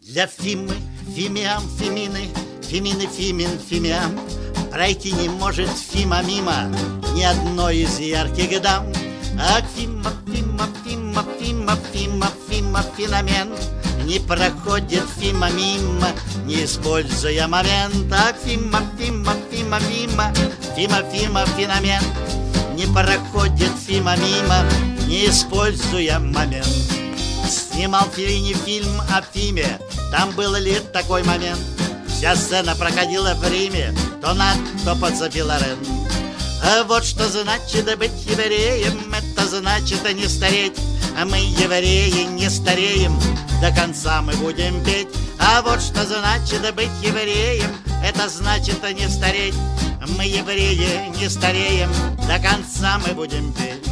Для Фимы, Фимиам, Фемины, Фемины, Фимин, Фимиам пройти не может Фима мимо ни одной из ярких дам. А Фима, Фима, Фима, Фима, Фима, Фима, феномен не проходит Фима мимо, не используя момент. А Фима, Фима, Фима, Фима, Фима, Фима, феномен не проходит Фима мимо, не используя момент. Снимал Феллини фильм о Фиме, там был ли такой момент? Вся сцена проходила в Риме, то над, то под Софи-Лорен. А вот что значит быть евреем, это значит не стареть. А мы, евреи, не стареем, до конца мы будем петь. А вот что значит быть евреем, это значит не стареть. Мы, евреи, не стареем, до конца мы будем петь.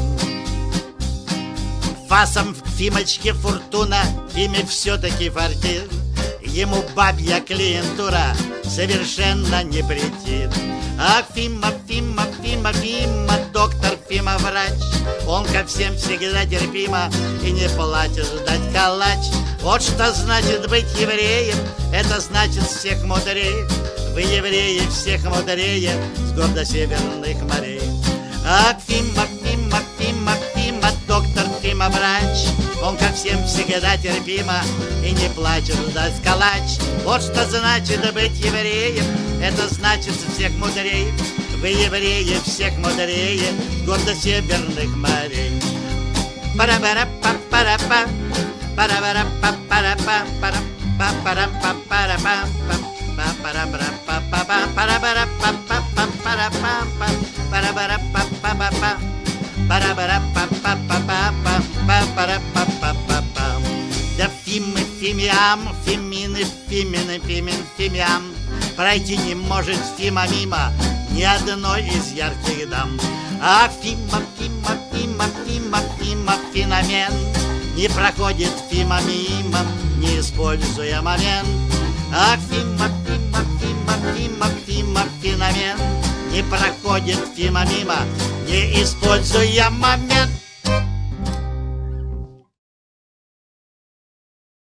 Фасом в Фимочке фортуна, Фиме все-таки фартит. Ему бабья клиентура совершенно не претит. А Фима, Фима, Фима, Фима, доктор Фима врач, он ко всем всегда терпимо и не платит ждать калач. Вот что значит быть евреем, это значит всех мудрее. Вы, евреи, всех мудрее с гордо северных морей. А Фима, Фима, Фима, Фима, доктор Фима врач, он ко всем всегда терпимо и не плачет ждать калач. Вот что значит быть евреем, это значит всех мудрее. Вы, евреи, всех мудрее с гордо северных морей. Пара-пара-па-пара-па, пара-пара-па-пара-па, пара-пара-па-пара-па, для Фимы, Фимиам, Фемины, Фимины, Фимин, Фимиам пройти не может Фима мимо ни одной из ярких дам. А Фима, Фима, Фима, Фима, Фима, феномен не проходит Фима мимо, не используя момент. А Фима, Фима, Фима, Фима, Фима, феномен не проходит Фима мимо, не используя момент.